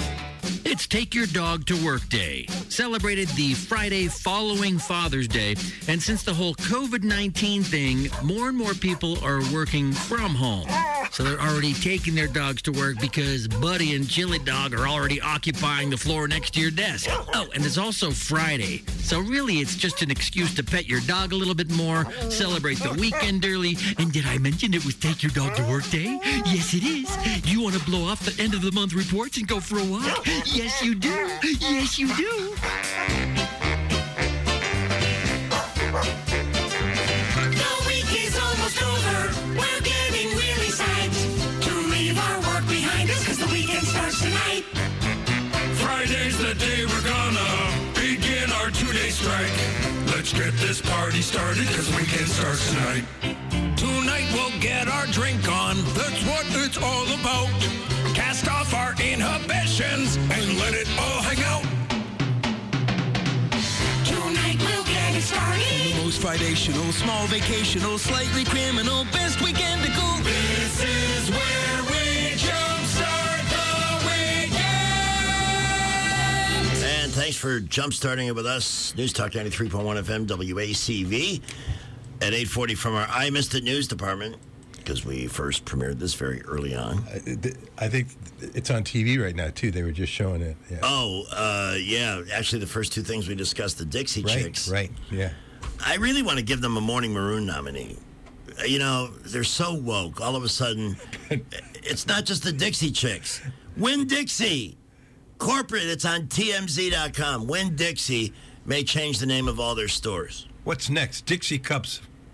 It's Take Your Dog to Work Day, celebrated the Friday following Father's Day. And since the whole covid nineteen thing, more and more people are working from home. So they're already taking their dogs to work because Buddy and Chili Dog are already occupying the floor next to your desk. Oh, and it's also Friday. So really, it's just an excuse to pet your dog a little bit more, celebrate the weekend early. And did I mention it was Take Your Dog to Work Day? Yes, it is. You want to blow off the end of the month reports and go for a walk? Yes, you do. Yes, you do. The week is almost over. We're getting really psyched to leave our work behind us because the weekend starts tonight. Friday's the day we're gonna begin our two-day strike. Let's get this party started because weekend starts tonight. Tonight we'll get our drink on. That's what it's all about. Cast off our inhibitions and let it all hang out. Tonight we'll get it started. Most vidational, small vacational, slightly criminal, best weekend to go. This is where we jumpstart the weekend. And thanks for jumpstarting it with us. News Talk ninety-three point one F M W A C V at eight forty from our I Missed It News Department, because we first premiered this very early on. I think it's on T V right now, too. They were just showing it. Yeah. Oh, uh, yeah. Actually, the first two things we discussed, the Dixie Right, Chicks. right, yeah. I really want to give them a Morning Maroon nominee. You know, they're so woke. All of a sudden, it's not just the Dixie Chicks. Win Dixie. Corporate, it's on T M Z dot com. Win Dixie may change the name of all their stores. What's next? Dixie Cups.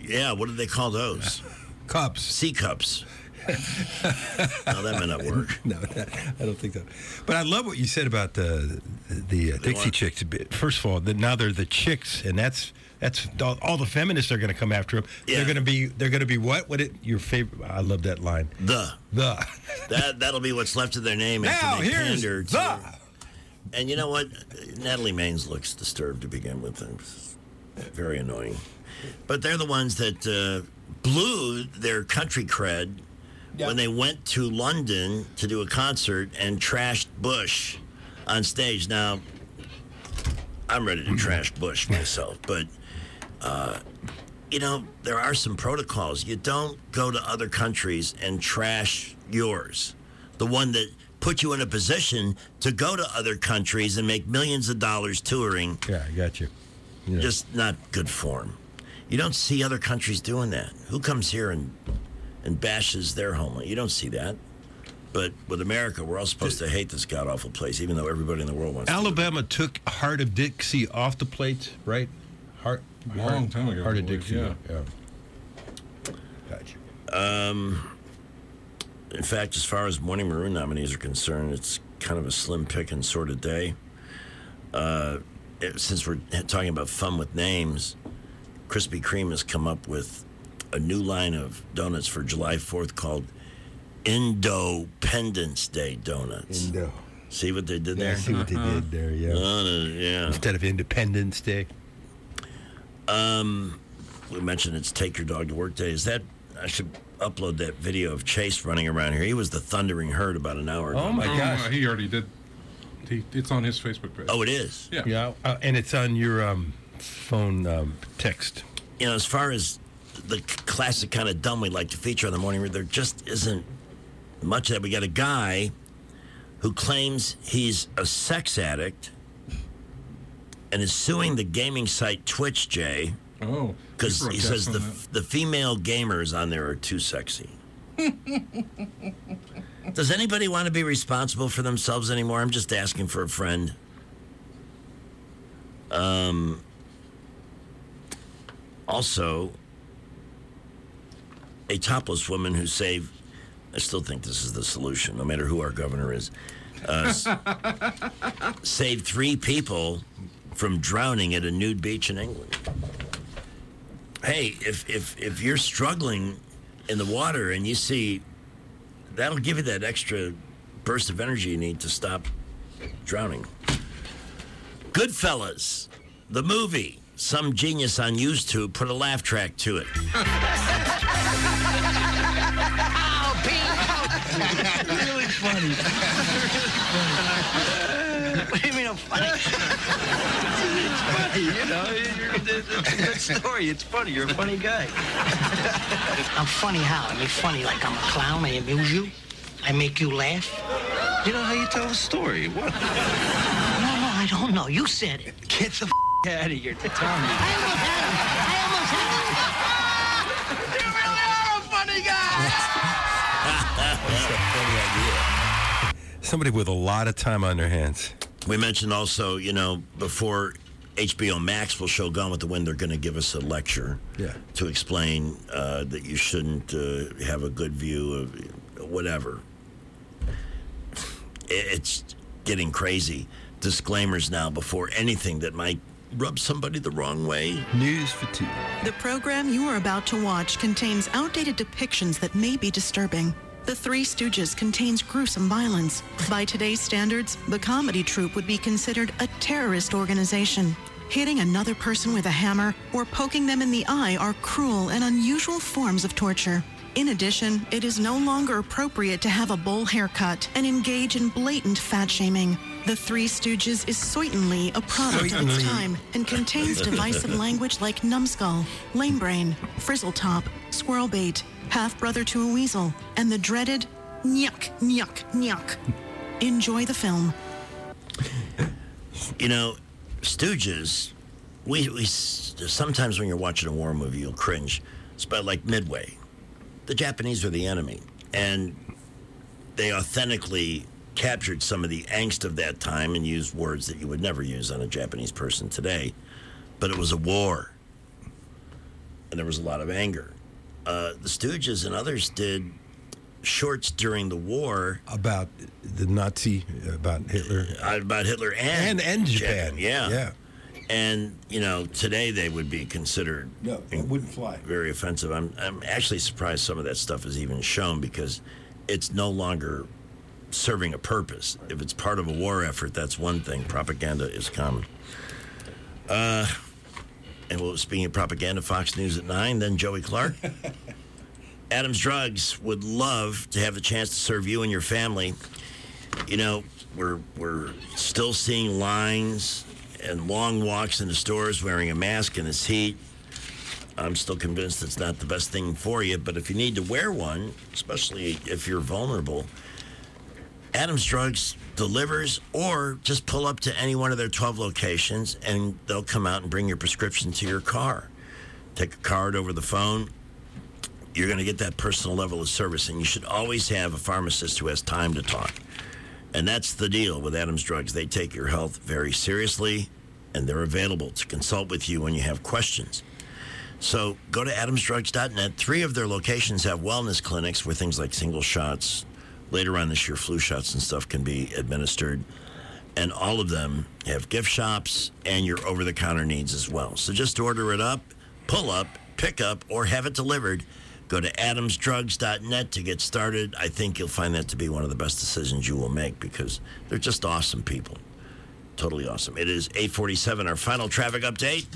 Yeah, what do they call those? Cups. C cups. No, that may not work. No, that, I don't think so. But I love what you said about the the uh, Dixie want- Chicks. First of all, the, now they're the chicks, and that's that's all, all the feminists are going to come after them. Yeah. They're going to be they're going to be what? What it your favorite? I love that line. The the that that'll be what's left of their name Now, after they here's pander to. the. And you know what? Natalie Maines looks disturbed to begin with. It's very annoying. But they're the ones that uh, blew their country cred Yeah. when they went to London to do a concert and trashed Bush on stage. Now, I'm ready to trash Bush myself, but, uh, you know, there are some protocols. You don't go to other countries and trash yours. The one that put you in a position to go to other countries and make millions of dollars touring. Yeah, I got you. Yeah. Just not good form. You don't see other countries doing that. Who comes here and and bashes their homeland? You don't see that. But with America, we're all supposed to hate this god-awful place, even though everybody in the world wants Alabama took Heart of Dixie off the plate, right? Heart, A long time ago, Heart of I believe, Dixie, yeah. yeah. Gotcha. to. Um, in fact, as far as Morning Maroon nominees are concerned, it's kind of a slim picking sort of day. Uh, it- since we're talking about fun with names, Krispy Kreme has come up with a new line of donuts for July fourth called Independence Day donuts. Indo. See what they did Yeah, there? I see what they did there, yeah. Uh, yeah. Instead of Independence Day. Um, we mentioned it's Take Your Dog to Work Day. Is that, I should upload that video of Chase running around here. He was the Thundering Herd about an hour ago. Oh, my gosh. uh, he already did. He, it's on his Facebook page. Oh, it is? Yeah. Yeah, uh, and it's on your um, phone um, text. You know, as far as the c- classic kind of dumb we like to feature on the Morning Room, there just isn't much of that. We got a guy who claims he's a sex addict and is suing the gaming site Twitch, Jay. Oh. Because you he protest says on the that. the female gamers on there are too sexy. Does anybody want to be responsible for themselves anymore? I'm just asking for a friend. Um. Also, a topless woman who saved. I still think this is the solution, no matter who our governor is. Uh, s- saved three people from drowning at a nude beach in England. Hey, if if if you're struggling in the water and you see, that'll give you that extra burst of energy you need to stop drowning. Goodfellas, the movie. Some genius on YouTube put a laugh track to it. Really funny. What do you mean I'm funny? It's funny, you know. You're, it's a good story. It's funny. You're a funny guy. I'm funny how? I mean, funny like I'm a clown. I amuse you. I make you laugh. You know how you tell a story. What? No, no, I don't know. You said it. Get the f- out of here. Tell me. You really are a funny guy. That's a funny idea. Somebody with a lot of time on their hands. We mentioned also, you know, before H B O Max will show Gone with the Wind, they're going to give us a lecture Yeah. to explain uh, that you shouldn't uh, have a good view of whatever. It's getting crazy. Disclaimers now before anything that might rub somebody the wrong way. News fatigue. The program you are about to watch contains outdated depictions that may be disturbing. The Three Stooges contains gruesome violence. By today's standards, the comedy troupe would be considered a terrorist organization. Hitting another person with a hammer or poking them in the eye are cruel and unusual forms of torture. In addition, it is no longer appropriate to have a bowl haircut and engage in blatant fat shaming. The Three Stooges is certainly a product of its Certainly. time and contains divisive language like numbskull, lame brain, frizzletop, squirrel bait, half-brother to a weasel, and the dreaded nyuk, nyuk, nyuk. Enjoy the film. You know, Stooges, we, we sometimes when you're watching a war movie, you'll cringe. It's about like Midway. The Japanese are the enemy, and they authentically captured some of the angst of that time and used words that you would never use on a Japanese person today. But it was a war. and there was a lot of anger. Uh, the Stooges and others did shorts during the war about the Nazi, about Hitler, uh, about Hitler and and, and Japan. Japan. Yeah, yeah. And you know, today they would be considered no, it wouldn't fly. Very offensive. I'm I'm actually surprised some of that stuff is even shown because it's no longer serving a purpose. If it's part of a war effort, that's one thing. Propaganda is common. Uh, and well, speaking of propaganda, Fox News at nine. Then Joey Clark. Adams Drugs would love to have the chance to serve you and your family. You know, we're we're still seeing lines and long walks into stores wearing a mask in this heat. I'm still convinced it's not the best thing for you, but if you need to wear one, especially if you're vulnerable, Adams Drugs delivers, or just pull up to any one of their twelve locations and they'll come out and bring your prescription to your car. Take a card over the phone. You're going to get that personal level of service, and you should always have a pharmacist who has time to talk. And that's the deal with Adams Drugs. They take your health very seriously, and they're available to consult with you when you have questions. So go to adams drugs dot net. Three of their locations have wellness clinics where things like single shots, later on this year, flu shots and stuff can be administered. And all of them have gift shops and your over-the-counter needs as well. So just order it up, pull up, pick up, or have it delivered. Go to adams drugs dot net to get started. I think you'll find that to be one of the best decisions you will make because they're just awesome people. Totally awesome. It is eight forty-seven, our final traffic update.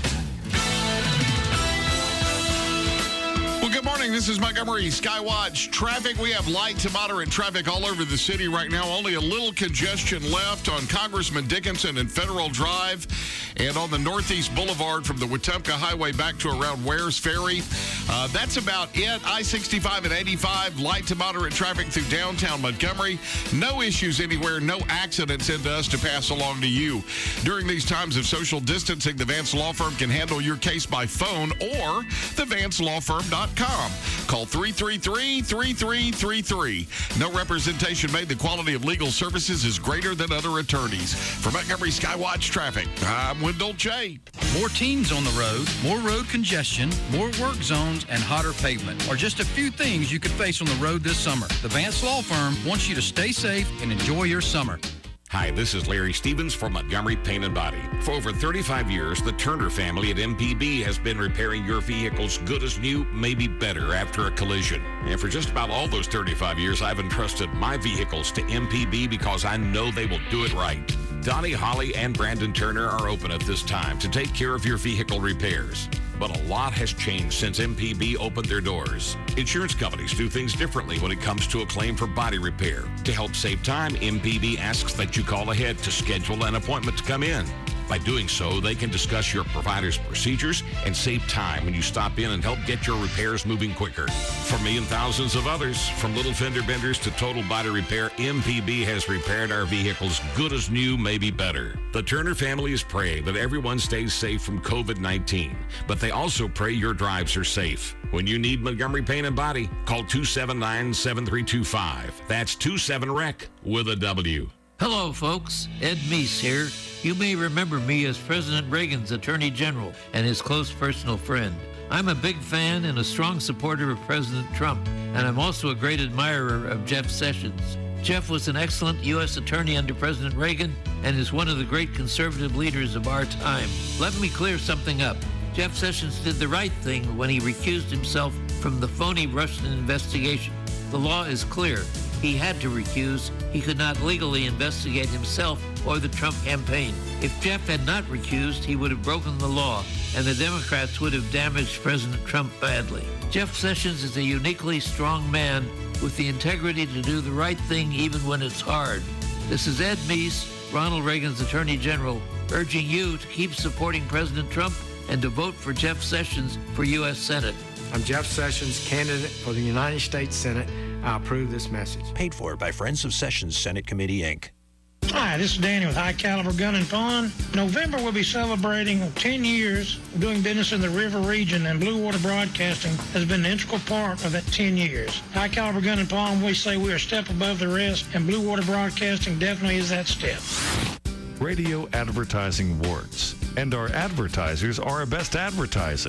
Well, good morning. This is Montgomery Skywatch traffic. We have light to moderate traffic all over the city right now. Only a little congestion left on Congressman Dickinson and Federal Drive and on the Northeast Boulevard from the Wetumpka Highway back to around Wares Ferry. Uh, that's about it. I sixty-five and eighty-five, light to moderate traffic through downtown Montgomery. No issues anywhere, no accidents into us to pass along to you. During these times of social distancing, the Vance Law Firm can handle your case by phone or the vance law firm dot com. Call three three three, three three three three. No representation made. The quality of legal services is greater than other attorneys. For Montgomery Skywatch Traffic, I'm Wendell J. More teens on the road, more road congestion, more work zones, and hotter pavement are just a few things you could face on the road this summer. The Vance Law Firm wants you to stay safe and enjoy your summer. Hi, this is Larry Stevens from Montgomery Paint and Body. For over thirty-five years, the Turner family at M P B has been repairing your vehicles good as new, maybe better after a collision. And for just about all those thirty-five years, I've entrusted my vehicles to M P B because I know they will do it right. Donnie, Holly, and Brandon Turner are open at this time to take care of your vehicle repairs. But a lot has changed since M P B opened their doors. Insurance companies do things differently when it comes to a claim for body repair. To help save time, M P B asks that you call ahead to schedule an appointment to come in. By doing so, they can discuss your provider's procedures and save time when you stop in and help get your repairs moving quicker. For me and thousands of others, from little fender benders to total body repair, M P B has repaired our vehicles good as new, maybe better. The Turner family is praying that everyone stays safe from covid nineteen, but they also pray your drives are safe. When you need Montgomery Paint and Body, call two seven nine, seven three two five. That's two seven R E C with a W. Hello, folks. Ed Meese here. You may remember me as President Reagan's Attorney General and his close personal friend. I'm a big fan and a strong supporter of President Trump, and I'm also a great admirer of Jeff Sessions. Jeff was an excellent U S attorney under President Reagan and is one of the great conservative leaders of our time. Let me clear something up. Jeff Sessions did the right thing when he recused himself from the phony Russian investigation. The law is clear. He had to recuse. He could not legally investigate himself or the Trump campaign. If Jeff had not recused, he would have broken the law, and the Democrats would have damaged President Trump badly. Jeff Sessions is a uniquely strong man with the integrity to do the right thing even when it's hard. This is Ed Meese, Ronald Reagan's Attorney General, urging you to keep supporting President Trump and to vote for Jeff Sessions for U S Senate. I'm Jeff Sessions, candidate for the United States Senate. I approve this message. Paid for by Friends of Sessions Senate Committee, Incorporated. Hi, this is Danny with High Caliber Gun and Pawn. November we'll be celebrating ten years of doing business in the river region, and Blue Water Broadcasting has been an integral part of that ten years. High Caliber Gun and Pawn, we say we are a step above the rest, and Blue Water Broadcasting definitely is that step. Radio advertising works, and our advertisers are our best advertising.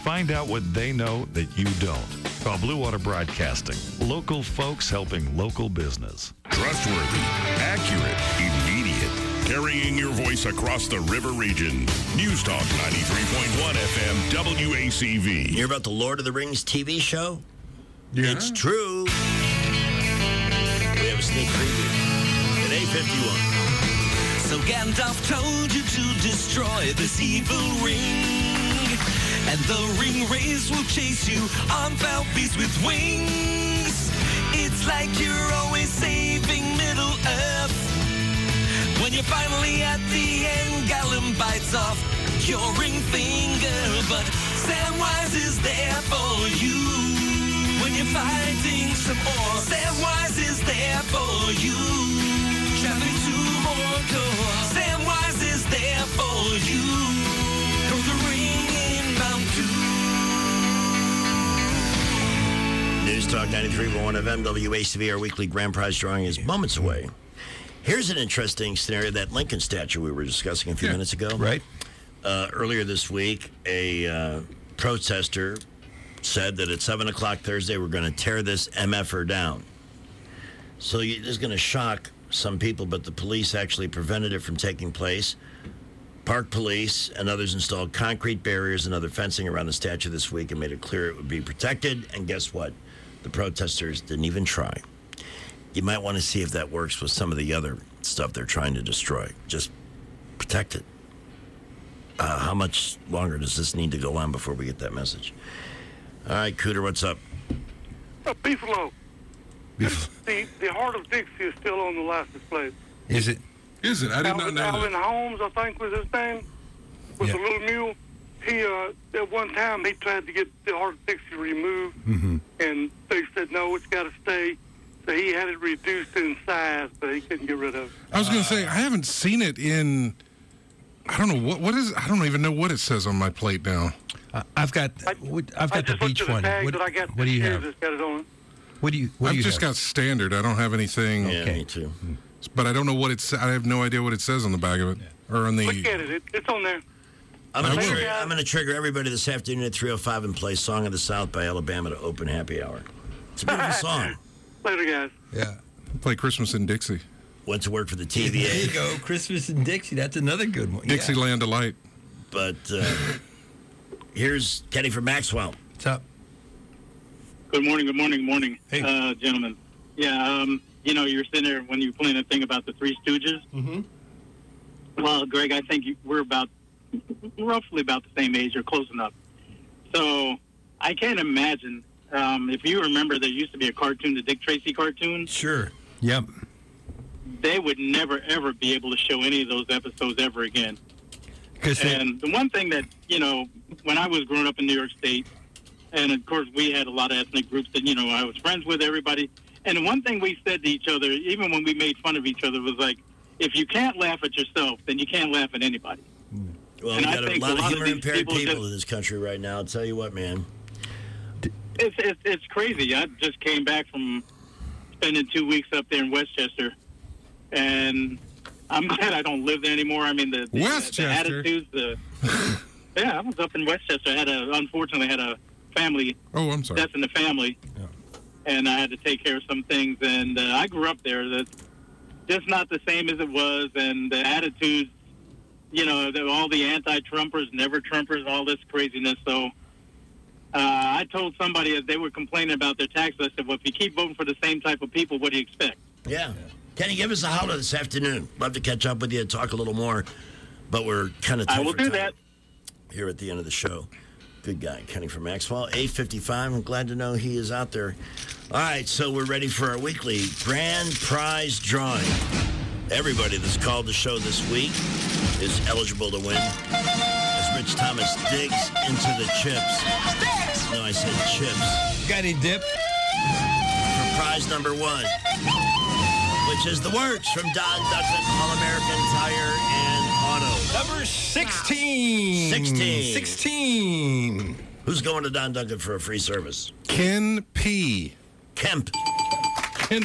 Find out what they know that you don't. Call Blue Water Broadcasting. Local folks helping local business. Trustworthy, accurate, immediate. Carrying your voice across the river region. News Talk ninety-three point one F M W A C V. You hear about the Lord of the Rings T V show? Yeah. It's true. We have a sneak preview at eight fifty-one. So Gandalf told you to destroy this evil ring, and the ring race will chase you on foul beasts with wings. It's like you're always saving Middle Earth. When you're finally at the end, Gollum bites off your ring finger, but Samwise is there for you. When you're fighting some more, Samwise is there for you. Traveling to Mordor, Samwise is there for you. Throw the ring in Mount Doom. News Talk ninety-three point one F M W A C V. Our weekly grand prize drawing is moments away. Here's an interesting scenario, that Lincoln statue we were discussing a few Yeah. minutes ago. Right. Uh, earlier this week, a uh, protester said that at seven o'clock Thursday, we're going to tear this M F R down. So you, this is going to shock some people, but the police actually prevented it from taking place. Park Police and others installed concrete barriers and other fencing around the statue this week and made it clear it would be protected. And guess what? The protesters didn't even try. You might want to see if that works with some of the other stuff they're trying to destroy. Just protect it. Uh, how much longer does this need to go on before we get that message? All right, Cooter, what's up? Uh, Beefalo. The, the Heart of Dixie is still on the license plate. Is it? Is it? I did Alvin, not know Alvin that. Holmes, I think was his name, with Yeah. the little mule. He, uh, at one time, he tried to get the Heart of Dixie removed, Mm-hmm. and they said, no, it's got to stay. So he had it reduced in size, but he couldn't get rid of it. I was going to say, I haven't seen it in, I don't know, what. what is, I don't even know what it says on my plate now. Uh, I've got what- I've I got the just looked beach at the one. tag What, that I got what do you this year have? that's got it on it. What do you? What I've do you just have? got standard. I don't have anything. Yeah, me too. But I don't know what it sa- I have no idea what it says on the back of it. Or on the. Look at it. it. It's on there. I'm going I to will. trigger, I'm going to trigger everybody this afternoon at three oh five and play Song of the South by Alabama to open happy hour. It's a beautiful song. Later, guys. Yeah. Play Christmas in Dixie. Went to work for the T V A. There you go. Christmas in Dixie. That's another good one. Yeah. Dixieland Delight. But uh, here's Kenny from Maxwell. What's up? Good morning, good morning, good morning, Hey. uh, gentlemen. Yeah, um, you know, you're sitting there when you're playing the thing about the Three Stooges. Mm-hmm. Well, Greg, I think you- we're about roughly about the same age or close enough. So I can't imagine. Um, if you remember, there used to be a cartoon, the Dick Tracy cartoon. Sure. Yep. They would never, ever be able to show any of those episodes ever again. Because And the one thing that, you know, when I was growing up in New York State, and of course we had a lot of ethnic groups that, you know, I was friends with everybody. And the one thing we said to each other, even when we made fun of each other, was like, if you can't laugh at yourself, then you can't laugh at anybody. Well, And we I got a think lot a of lot of humor these impaired people, people just- in this country right now. I'll tell you what, man. It's, it's, it's crazy. I just came back from spending two weeks up there in Westchester, and I'm glad I don't live there anymore. I mean, the, the, Westchester? the attitudes, the... Yeah, I was up in Westchester. I had a, unfortunately, had a family Oh, I'm sorry. death in the family, and I had to take care of some things. And uh, I grew up there. That's just not the same as it was. And the attitudes, you know, the, all the anti-Trumpers, never-Trumpers, all this craziness. So uh, I told somebody as they were complaining about their taxes, I said, well, if you keep voting for the same type of people, what do you expect? Yeah. Kenny, give us a holler this afternoon. Love to catch up with you and talk a little more, but we're kind of tight I will for do time that. here at the end of the show. Good guy, Kenny from Maxwell. eight fifty-five. I'm glad to know he is out there. All right, so we're ready for our weekly grand prize drawing. Everybody that's called the show this week is eligible to win. As Rich Thomas digs into the chips. No, I said chips. Got any dip? For prize number one, which is the works from Don Duncan, All-American Tire and Auto. Number sixteen. sixteen. sixteen. Who's going to Don Duncan for a free service? Ken P. Kemp. Ken.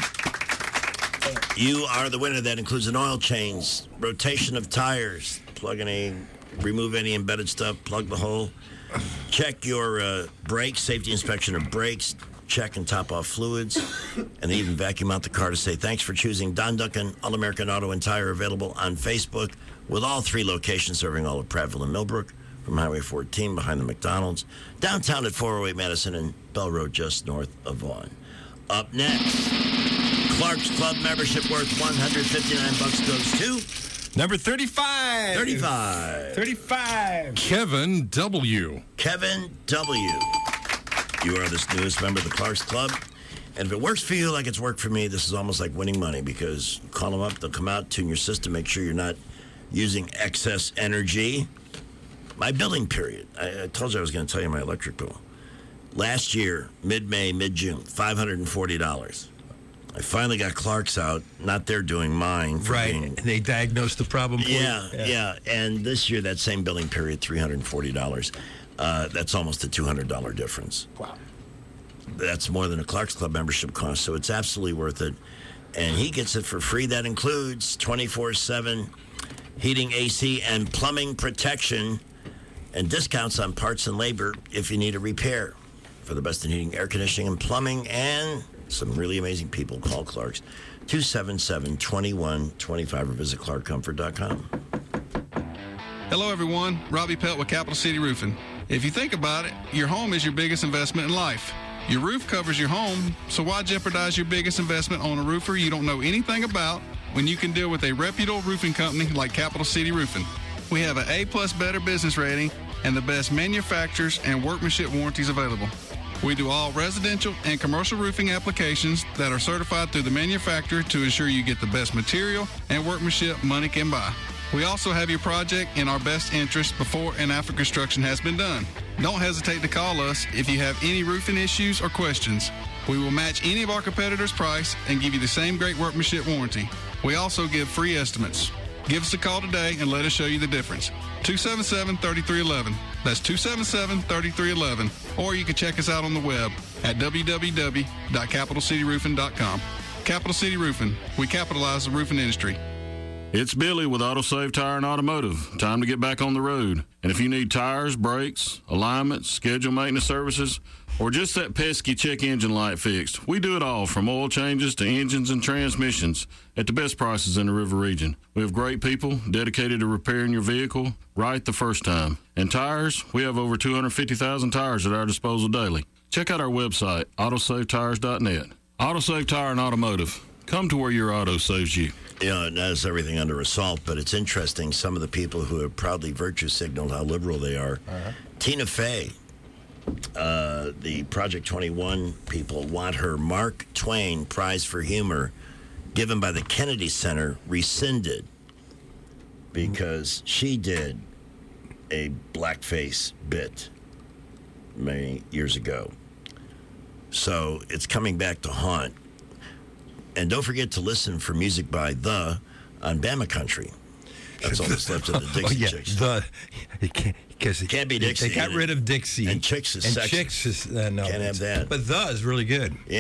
You are the winner. That includes an oil change, rotation of tires, plug any, remove any embedded stuff, plug the hole, check your uh, brakes, safety inspection of brakes, check and top off fluids, and they even vacuum out the car to say thanks for choosing Don Duncan, All-American Auto and Tire, available on Facebook with all three locations serving all of Prattville and Millbrook, from Highway fourteen behind the McDonald's, downtown at four oh eight Madison, and Bell Road just north of Vaughan. Up next, Clark's Club membership worth one hundred fifty-nine bucks goes to number thirty-five. thirty-five. thirty-five. Kevin W. Kevin W. You are this newest member of the Clark's Club. And if it works for you like it's worked for me, this is almost like winning money, because call them up, they'll come out, tune your system, make sure you're not using excess energy. My billing period, I, I told you I was going to tell you my electric bill. Last year, mid-May, mid-June, five hundred forty dollars. I finally got Clark's out, not they're doing mine. For right, being, and they diagnosed the problem for yeah, you. Yeah, yeah. And this year, that same billing period, three hundred forty dollars. Uh, that's almost a two hundred dollars difference. Wow. That's more than a Clark's Club membership cost, so it's absolutely worth it. And he gets it for free. That includes twenty-four seven heating, A C, and plumbing protection, and discounts on parts and labor if you need a repair. For the best in heating, air conditioning, and plumbing, and some really amazing people, call Clark's. two seven seven, two one two five or visit clark comfort dot com. Hello, everyone. Robbie Pelt with Capital City Roofing. If you think about it, your home is your biggest investment in life. Your roof covers your home, so why jeopardize your biggest investment on a roofer you don't know anything about when you can deal with a reputable roofing company like Capital City Roofing? We have an A-plus Better Business rating and the best manufacturers and workmanship warranties available. We do all residential and commercial roofing applications that are certified through the manufacturer to ensure you get the best material and workmanship money can buy. We also have your project in our best interest before and after construction has been done. Don't hesitate to call us if you have any roofing issues or questions. We will match any of our competitors' price and give you the same great workmanship warranty. We also give free estimates. Give us a call today and let us show you the difference. two seven seven, three three one one. That's two seven seven, three three one one. Or you can check us out on the web at w w w dot capital city roofing dot com. Capital City Roofing. We capitalize the roofing industry. It's Billy with AutoSave Tire and Automotive. Time to get back on the road. And if you need tires, brakes, alignments, schedule maintenance services, or just that pesky check engine light fixed, we do it all, from oil changes to engines and transmissions, at the best prices in the River Region. We have great people dedicated to repairing your vehicle right the first time. And tires, we have over two hundred fifty thousand tires at our disposal daily. Check out our website, auto save tires dot net. AutoSave Tire and Automotive. Come to where your auto saves you. You know, it has everything under assault, but it's interesting. Some of the people who have proudly virtue signaled how liberal they are. Uh-huh. Tina Fey, uh, the Project twenty-one people want her Mark Twain Prize for Humor given by the Kennedy Center rescinded because she did a blackface bit many years ago. So it's coming back to haunt. And don't forget to listen for music by The on Bama Country. That's all that's left of the Dixie oh, yeah. Chicks. The, it can't, because it can't be Dixie. They got rid of Dixie. And Chicks is and sexy. Chicks is, uh, no. Can't have that. But The is really good. Yeah.